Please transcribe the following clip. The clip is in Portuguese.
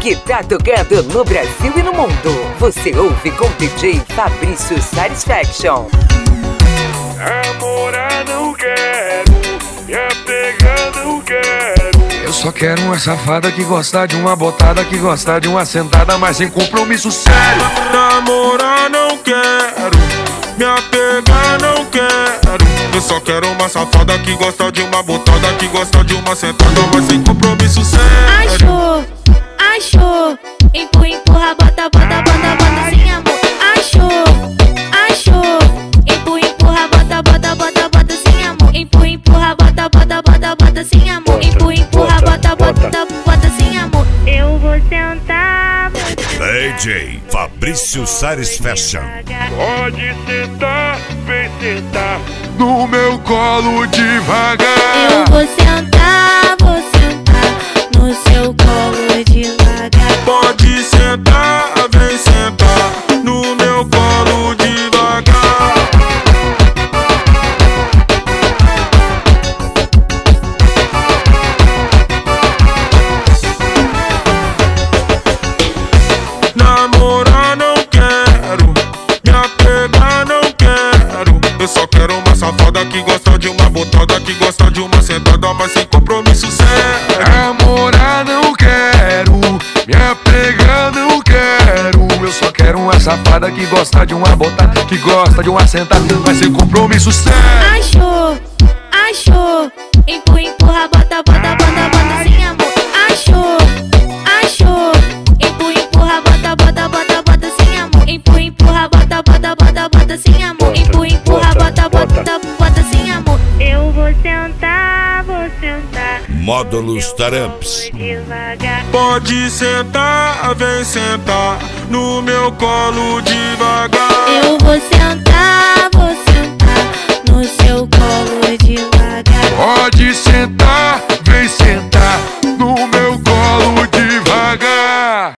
que tá tocando no Brasil e no mundo. Você ouve com DJ Fabrício Satisfaction. Namorar não quero, me apegar não quero. Eu só quero uma safada que gosta de uma botada, que gosta de uma sentada, mas sem compromisso sério. Namorar não quero, me apegar não quero. Eu só quero uma safada que gosta de uma botada, que gosta de uma sentada, mas sem compromisso sério. Achou, achou, empurra, empurra, bota, bota, bota, bota sem amor. Achou, achou, empurra, empurra, bota, bota, bota, bota sem amor. Empurra, empurra, bota, bota, bota, bota sem amor. Empurra, empurra, bota, bota, bota sem amor. Eu vou sentar. DJ Fabrício Satisfaction. Pode sentar, vem sentar No meu colo devagar. Eu vou sentar no seu colo devagar. Pode sentar, vem sentar no meu colo devagar. Namorar não quero, me apegar não quero. Eu só quero uma safada que gosta de uma botada, que gosta de uma sentada, mas sem compromisso sério. Namorar não quero, me apegar não quero. Eu só quero uma safada que gosta de uma botada, que gosta de uma sentada, mas sem compromisso sério. Achou, achou, empurra, empurra, bota, bota, bota, bota sem amor. Achou, achou, empurra, empurra, bota, bota, bota, bota sem amor. Empurra, empurra, bota, bota, bota, bota sem amor. Empurra, empurra, bota, bota, bota sem amor. Eu vou sentar Módulos Taramps. devagar. Pode sentar, vem sentar no meu colo devagar.